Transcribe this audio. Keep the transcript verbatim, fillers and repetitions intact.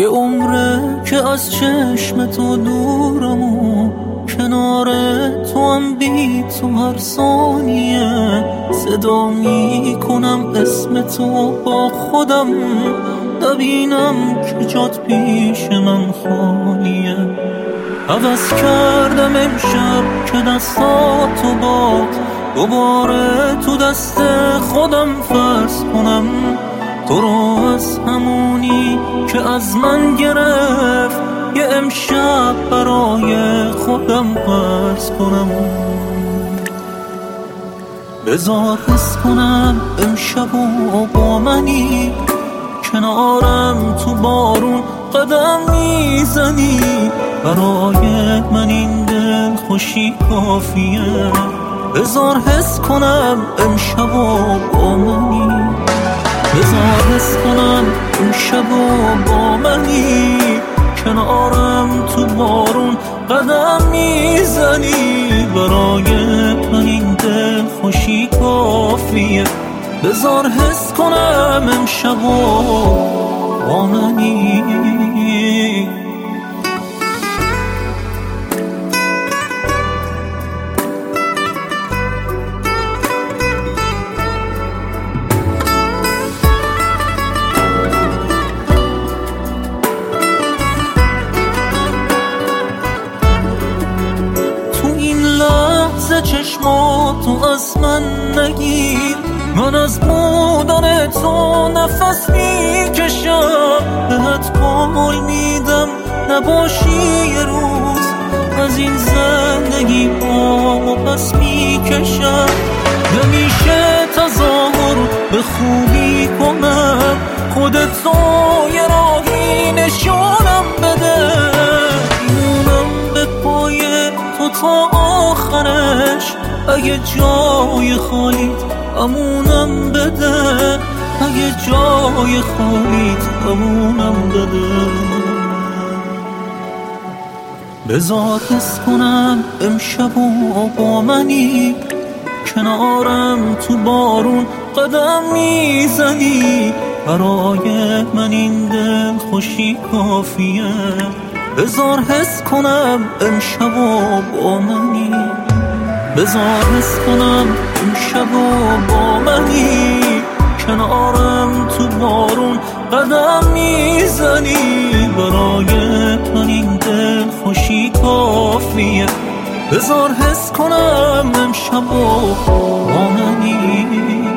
یه عمره که از چشم تو دورم و کنار تو هم بی تو هر ثانیه صدا می کنم اسم تو با خودم، نبینم که جات پیش من خالیه. عوض کردم امشب که دستاتو باد دوباره تو دست خودم فرض کنم، تو رو از همونی که از من گرفت یه امشب برای خودم فرض کنم. بذار حس کنم امشب و با منی، کنارم تو بارون قدم میزنی، برای من این دل خوشی کافیه. بذار حس کنم امشب و با منی، بذار حس کنم امشب و با منی، کنارم تو بارون قدم میزنی، برای من این دل خوشی کافیه. بذار حس کنم امشب و با منی. چشماتو از من نگیر، من از بودن تو نفس میکشم، بهت قول میدم نباشی یه روز، از این زندگی پامو پس میکشم. نمیشه تظاهر به خوبی کنم، خودتو یه راهی نشونم بده، میمونم به پای تو تا آخرش، اگه جای خالیت امونم بده، اگه جای خالیت امونم بده. بذار حس کنم امشب و با منی، کنارم تو بارون قدم میزنی، برای من این دل خوشی کافیه. بذار حس کنم امشب و با منی، بذار حس کنم امشب و با منی، کنارم تو بارون قدم میزنی، برای من این دل خوشی کافیه. بذار حس کنم امشب و با منی.